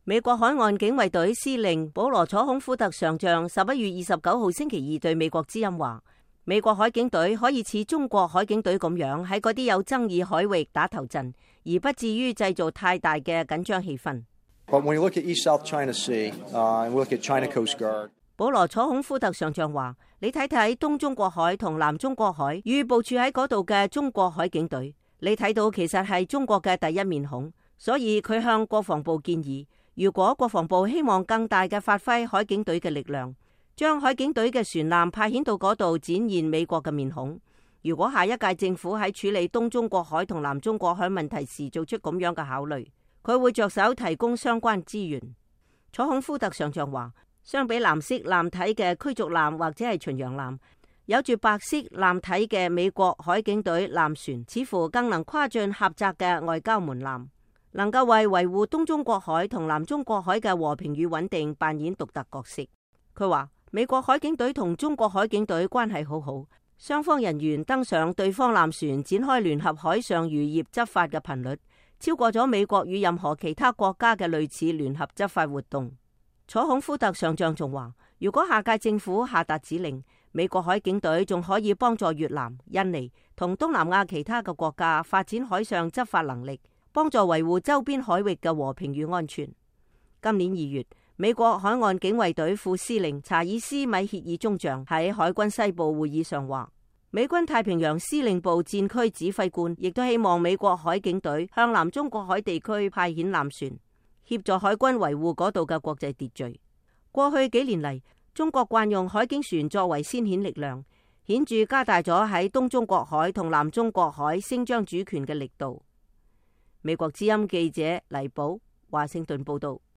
美國海岸警衛隊司令保羅·楚孔夫特上將11月29號星期二對美國之音話，美國海警隊可以似中國海警隊咁樣喺嗰啲有爭議海域打頭陣，而不至於製造太大嘅緊張氣氛。 But when you look at East South China Sea, and look at China Coast Guard， 保羅·楚孔夫特上將話，你睇睇東中國海同南中國海與部署喺嗰度嘅中國海警隊，你睇到其實係中國嘅第一面孔，所以佢向國防部建議，如果國防部希望更大嘅發揮海警隊嘅力量，將海警隊嘅船艦派遣到嗰度展現美國嘅面孔。如果下一屆政府喺處理東中國海同南中國海問題時做出咁樣嘅考慮，佢會着手提供相關資源。楚孔夫特上將話，相比藍色艦體嘅驅逐艦或者係巡洋艦，有住白色艦體嘅美國海警隊艦船似乎更能跨進狹窄嘅外交門檻，能夠為維護東中國海同南中國海嘅和平與穩定扮演獨特角色。佢話美國海警隊同中國海警隊關係好好，雙方人員登上對方艦船展開聯合海上漁業執法嘅頻率超過咗美國與任何其他國家嘅類似聯合執法活動。楚孔夫特上將仲話，如果下屆政府下達指令，美國海警隊仲可以幫助越南、印尼同東南亞其他嘅國家發展海上執法能力，幫助維護周邊海域嘅和平與安全。今年2月，美國海岸警衛隊副司令查爾斯·米歇爾中將喺海軍西部會議上話，美軍太平洋司令部戰區指揮官亦都希望美國海警隊向南中國海地區派遣艦船，協助海軍維護嗰度嘅國際秩序。過去幾年嚟，中國慣用海警船作為先遣力量，顯著加大咗喺東中國海同南中國海聲張主權嘅力度。美國之音記者黎寶華盛頓報道。